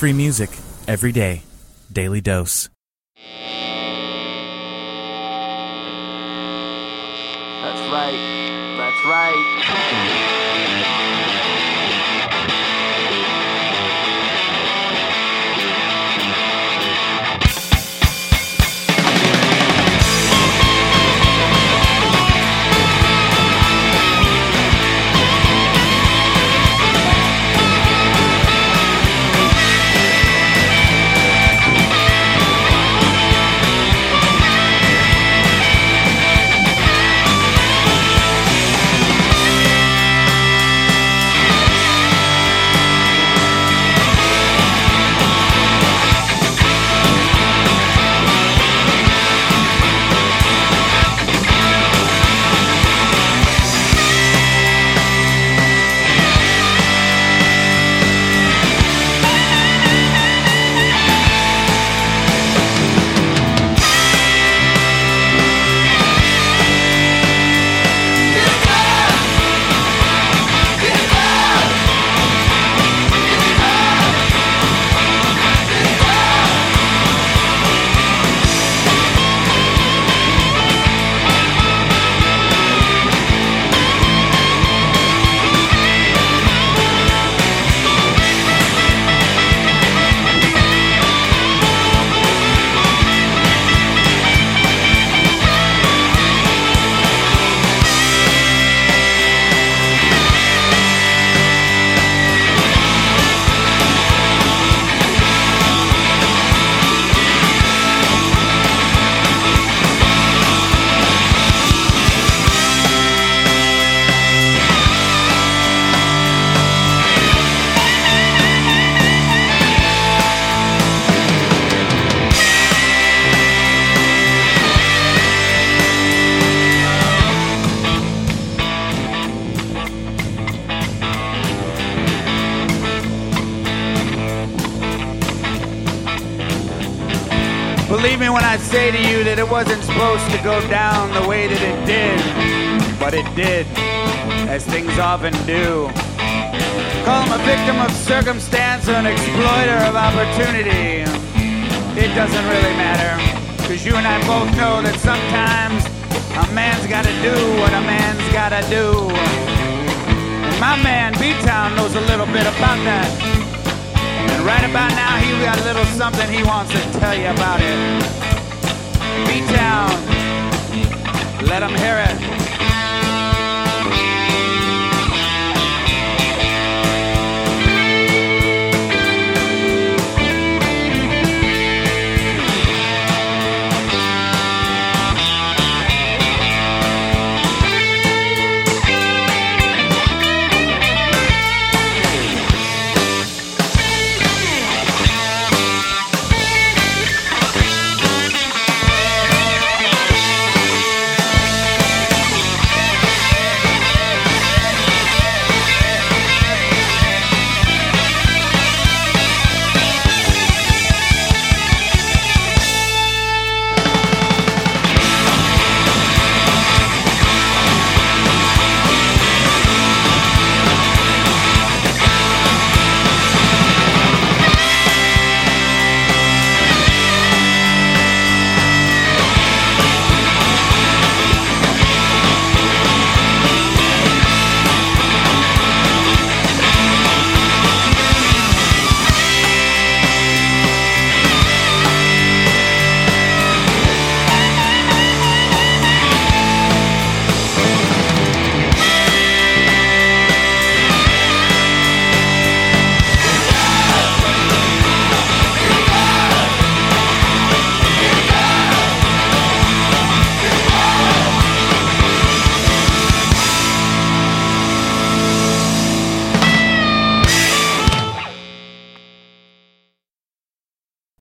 Free music every day. Daily Dose. That's right. That's right. Believe me when I say to you that it wasn't supposed to go down the way that it did, but it did, as things often do. Call him a victim of circumstance or an exploiter of opportunity. It doesn't really matter, because you and I both know that sometimes a man's gotta do what a man's gotta do. And my man, B-Town, knows a little bit about that. And right about now, he's got a little something he wants to tell you about it. B-Town, let him hear it.